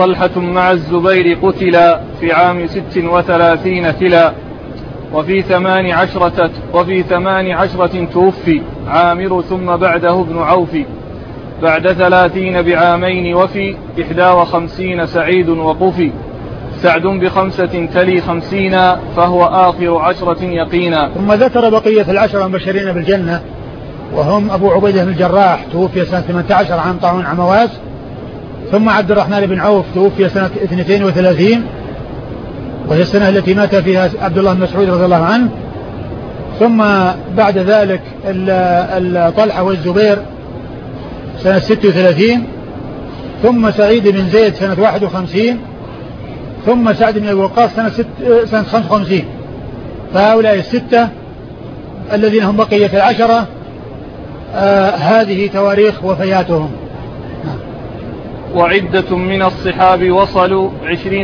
طلحة مع الزبير قتلا في عام 36 تلا، وفي 18 توفي عامر، ثم بعده ابن عوف، بعد 30 بعامين، وفي 51 سعيد وقفي، سعد ب5 تلي 50، فهو آخر 10 يقينا. ثم ذكر بقية العشرة المبشرين بالجنة، وهم أبو عبيدة بن الجراح توفي سنة 18 عام طاعون عمواس، ثم عبد الرحمن بن عوف توفي سنة 32 وهي السنة التي مات فيها عبد الله بن مسعود رضي الله عنه، ثم بعد ذلك طلحة والزبير سنة 36، ثم سعيد بن زيد سنة 51، ثم سعد بن أبي وقاص سنة 55. فهؤلاء الستة الذين هم بقية العشرة هذه تواريخ وفياتهم. وعدة من الصحاب وصلوا 20